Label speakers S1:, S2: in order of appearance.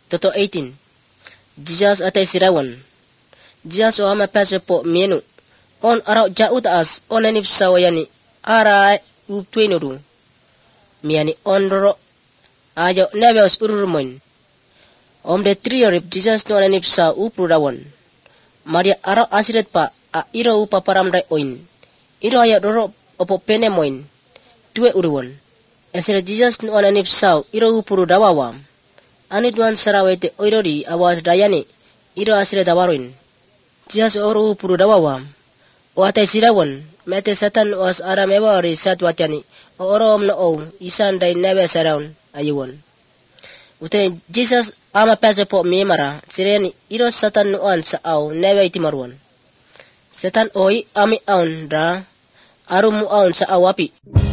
S1: Toto 18. Jesus atay sirawan. Jesus o ama peso po menu. On araw jau taas on anip sawayani ara uptwenuru. Miani on roro ajo nebeos ururmoin. Om de triorip Jesus no anip sa uprudawan. Maria araw asiret pa a iro upaparamday oin. Iro ayat roro opo penemoin. Due uruwan. Esira Jesus no anip sa iro upurudawawam. Anidwan sarawete oirori awas dayani. Iro asiret awaruin. Jesus oro upurudawawam. O atay sirawan, mete satan was aram ewari satwatani, o orom na o, isan day nebe saraun, ayuwan. Utay Jesus ama pesa po mimara, sireni, iro satan nuan sa aw, nebe itimaruan. Satan oy ami aun ra, arum mu aun sa awapi.